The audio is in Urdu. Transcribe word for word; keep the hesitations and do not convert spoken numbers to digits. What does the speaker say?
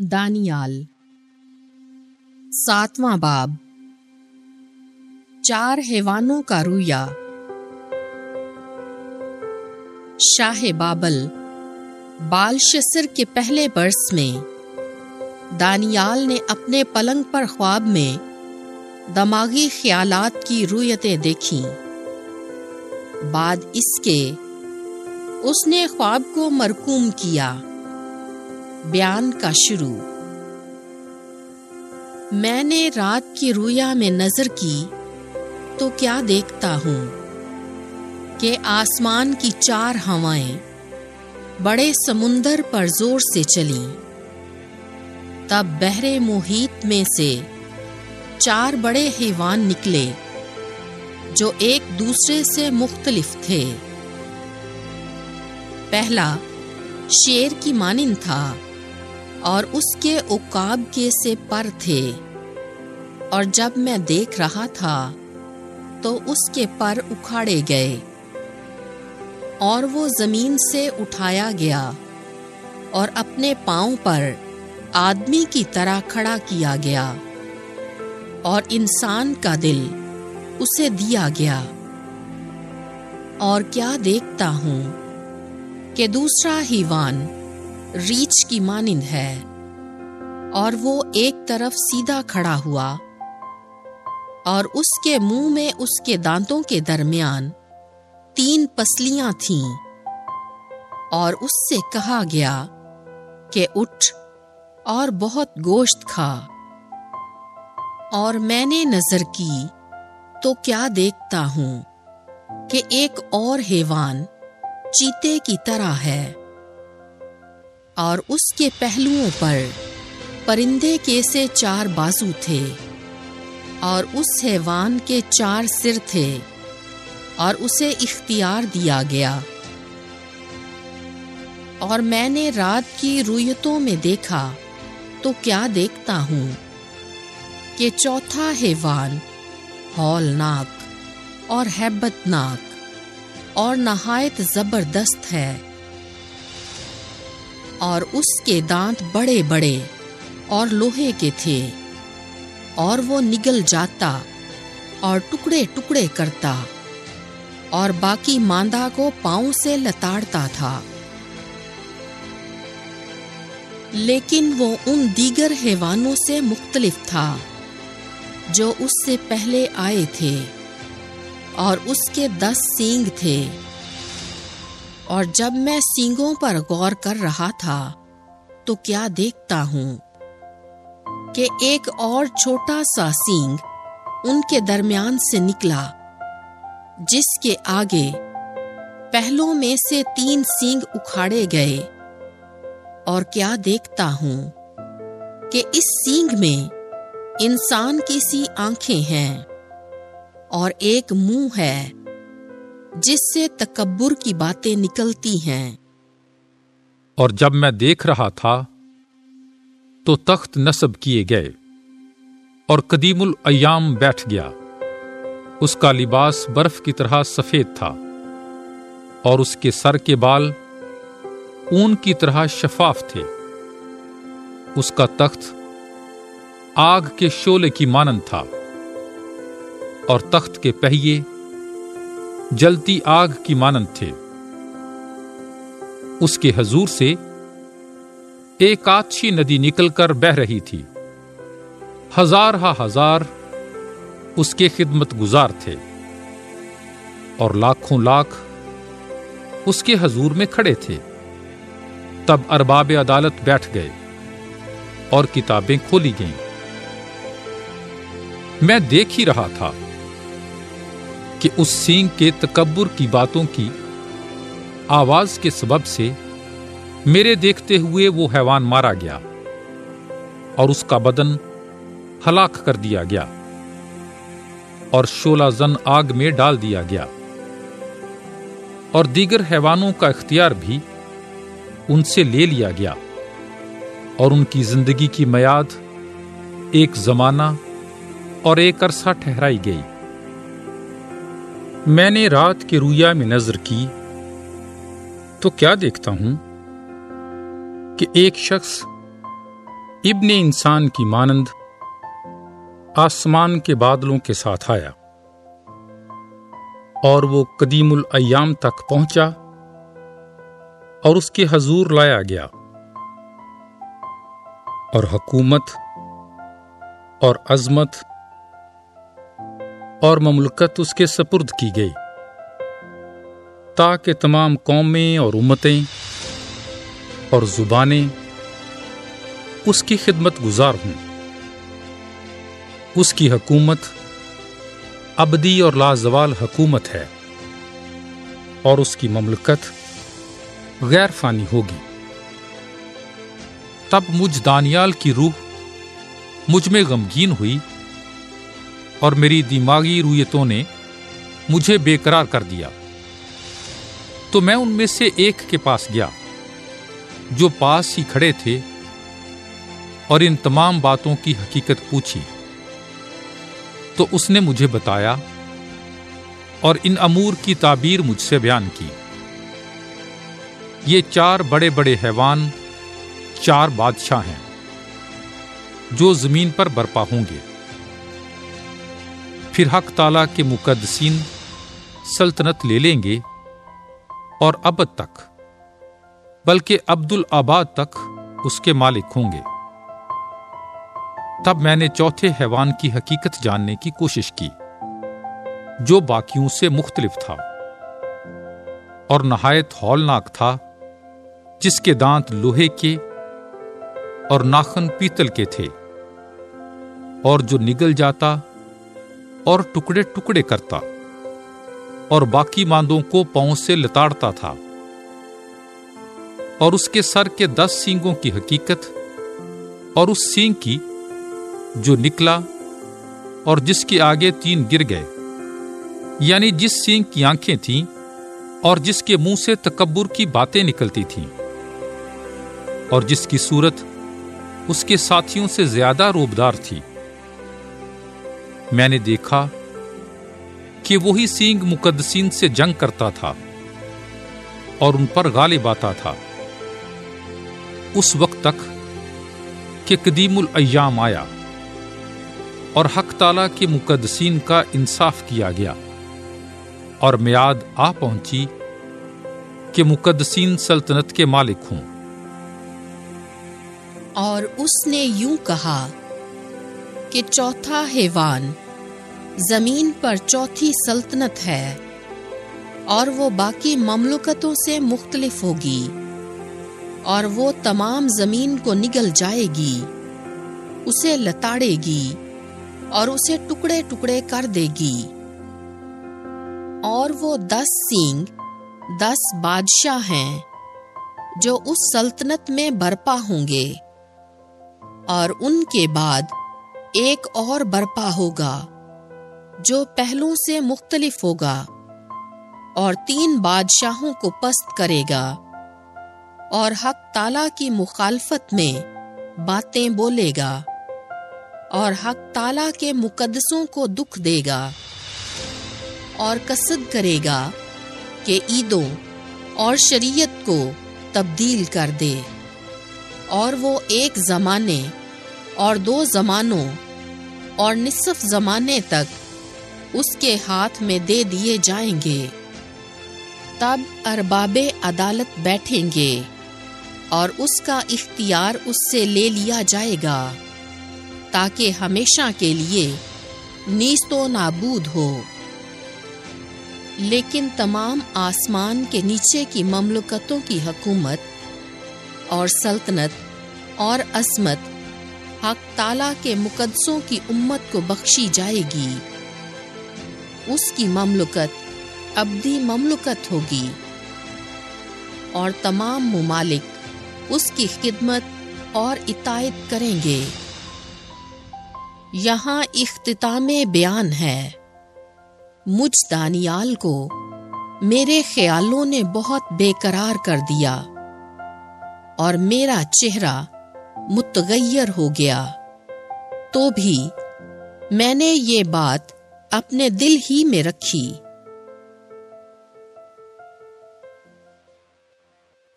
دانیال ساتواں باب۔ چار حیوانوں کا رویا۔ شاہ بابل بالشسر کے پہلے برس میں دانیال نے اپنے پلنگ پر خواب میں دماغی خیالات کی رویتیں دیکھیں۔ بعد اس کے اس نے خواب کو مرقوم کیا۔ بیان کا شروع۔ میں نے رات کی رویا میں نظر کی تو کیا دیکھتا ہوں کہ آسمان کی چار ہوائیں بڑے سمندر پر زور سے چلیں۔ تب بحر محیط میں سے چار بڑے حیوان نکلے جو ایک دوسرے سے مختلف تھے۔ پہلا شیر کی مانند تھا اور اس کے عقاب کے سے پر تھے، اور جب میں دیکھ رہا تھا تو اس کے پر اکھاڑے گئے اور وہ زمین سے اٹھایا گیا اور اپنے پاؤں پر آدمی کی طرح کھڑا کیا گیا، اور انسان کا دل اسے دیا گیا۔ اور کیا دیکھتا ہوں کہ دوسرا حیوان ریچھ کی مانند ہے، اور وہ ایک طرف سیدھا کھڑا ہوا، اور اس کے منہ میں اس کے دانتوں کے درمیان تین پسلیاں تھیں، اور اس سے کہا گیا کہ اٹھ اور بہت گوشت کھا۔ اور میں نے نظر کی تو کیا دیکھتا ہوں کہ ایک اور حیوان چیتے کی طرح ہے، اور اس کے پہلوؤں پر پرندے کے سے چار بازو تھے، اور اس حیوان کے چار سر تھے، اور اسے اختیار دیا گیا۔ اور میں نے رات کی رویتوں میں دیکھا تو کیا دیکھتا ہوں کہ چوتھا حیوان ہولناک اور ہیبت ناک اور نہایت زبردست ہے، اور اس کے دانت بڑے بڑے اور لوہے کے تھے، اور وہ نگل جاتا اور ٹکڑے ٹکڑے کرتا، اور باقی ماندہ کو پاؤں سے لتاڑتا تھا۔ لیکن وہ ان دیگر حیوانوں سے مختلف تھا جو اس سے پہلے آئے تھے، اور اس کے دس سینگ تھے۔ اور جب میں سینگوں پر غور کر رہا تھا تو کیا دیکھتا ہوں کہ ایک اور چھوٹا سا سینگ ان کے درمیان سے نکلا، جس کے آگے پہلوں میں سے تین سینگ اکھاڑے گئے۔ اور کیا دیکھتا ہوں کہ اس سینگ میں انسان کی سی آنکھیں ہیں، اور ایک منہ ہے جس سے تکبر کی باتیں نکلتی ہیں۔ اور جب میں دیکھ رہا تھا تو تخت نصب کیے گئے، اور قدیم الایام بیٹھ گیا۔ اس کا لباس برف کی طرح سفید تھا، اور اس کے سر کے بال اون کی طرح شفاف تھے۔ اس کا تخت آگ کے شعلے کی مانند تھا، اور تخت کے پہیے جلتی آگ کی مانند تھے۔ اس کے حضور سے ایک آتشی ندی نکل کر بہہ رہی تھی۔ ہزار ہا ہزار اس کے خدمت گزار تھے، اور لاکھوں لاکھ اس کے حضور میں کھڑے تھے۔ تب ارباب عدالت بیٹھ گئے، اور کتابیں کھولی گئیں۔ میں دیکھ ہی رہا تھا کہ اس سینگ کے تکبر کی باتوں کی آواز کے سبب سے میرے دیکھتے ہوئے وہ حیوان مارا گیا، اور اس کا بدن ہلاک کر دیا گیا، اور شعلہ زن آگ میں ڈال دیا گیا۔ اور دیگر حیوانوں کا اختیار بھی ان سے لے لیا گیا، اور ان کی زندگی کی میعاد ایک زمانہ اور ایک عرصہ ٹھہرائی گئی۔ میں نے رات کے رویا میں نظر کی تو کیا دیکھتا ہوں کہ ایک شخص ابن انسان کی مانند آسمان کے بادلوں کے ساتھ آیا، اور وہ قدیم الایام تک پہنچا اور اس کے حضور لایا گیا، اور حکومت اور عظمت اور مملکت اس کے سپرد کی گئی، تاکہ تمام قومیں اور امتیں اور زبانیں اس کی خدمت گزار ہوں۔ اس کی حکومت ابدی اور لازوال حکومت ہے، اور اس کی مملکت غیر فانی ہوگی۔ تب مجھ دانیال کی روح مجھ میں غمگین ہوئی، اور میری دماغی رویتوں نے مجھے بے قرار کر دیا۔ تو میں ان میں سے ایک کے پاس گیا جو پاس ہی کھڑے تھے، اور ان تمام باتوں کی حقیقت پوچھی۔ تو اس نے مجھے بتایا اور ان امور کی تعبیر مجھ سے بیان کی۔ یہ چار بڑے بڑے حیوان چار بادشاہ ہیں جو زمین پر برپا ہوں گے۔ پھر حق تعالیٰ کے مقدسین سلطنت لے لیں گے، اور ابد تک بلکہ ابدالآباد تک اس کے مالک ہوں گے۔ تب میں نے چوتھے حیوان کی حقیقت جاننے کی کوشش کی، جو باقیوں سے مختلف تھا اور نہایت ہولناک تھا، جس کے دانت لوہے کے اور ناخن پیتل کے تھے، اور جو نگل جاتا اور ٹکڑے ٹکڑے کرتا اور باقی ماندوں کو پاؤں سے لتاڑتا تھا، اور اس کے سر کے دس سینگوں کی حقیقت، اور اس سینگ کی جو نکلا اور جس کے آگے تین گر گئے، یعنی جس سینگ کی آنکھیں تھیں اور جس کے منہ سے تکبر کی باتیں نکلتی تھیں، اور جس کی صورت اس کے ساتھیوں سے زیادہ روبدار تھی۔ میں نے دیکھا کہ وہی سینگ مقدسین سے جنگ کرتا تھا اور ان پر غالب آتا تھا، اس وقت تک کہ قدیم الایام آیا اور حق تعالیٰ کے مقدسین کا انصاف کیا گیا، اور میعاد آ پہنچی کہ مقدسین سلطنت کے مالک ہوں۔ اور اس نے یوں کہا کہ چوتھا حیوان زمین پر چوتھی سلطنت ہے، اور وہ باقی مملکتوں سے مختلف ہوگی، اور وہ تمام زمین کو نگل جائے گی، اسے لتاڑے گی اور اسے ٹکڑے ٹکڑے کر دے گی۔ اور وہ دس سینگ دس بادشاہ ہیں جو اس سلطنت میں برپا ہوں گے، اور ان کے بعد ایک اور برپا ہوگا جو پہلوں سے مختلف ہوگا، اور تین بادشاہوں کو پست کرے گا، اور حق تعالیٰ کی مخالفت میں باتیں بولے گا، اور حق تعالیٰ کے مقدسوں کو دکھ دے گا، اور قصد کرے گا کہ عیدوں اور شریعت کو تبدیل کر دے، اور وہ ایک زمانے اور دو زمانوں اور نصف زمانے تک اس کے ہاتھ میں دے دیے جائیں گے۔ تب ارباب عدالت بیٹھیں گے، اور اس کا اختیار اس سے لے لیا جائے گا، تاکہ ہمیشہ کے لیے نیست و نابود ہو۔ لیکن تمام آسمان کے نیچے کی مملکتوں کی حکومت اور سلطنت اور عظمت حق تعالیٰ کے مقدسوں کی امت کو بخشی جائے گی۔ اس کی مملکت ابدی مملکت ہوگی، اور تمام ممالک اس کی خدمت اور اطاعت کریں گے۔ یہاں اختتام بیان ہے۔ مجھ دانیال کو میرے خیالوں نے بہت بے قرار کر دیا، اور میرا چہرہ متغیر ہو گیا۔ تو بھی میں نے یہ بات اپنے دل ہی میں رکھی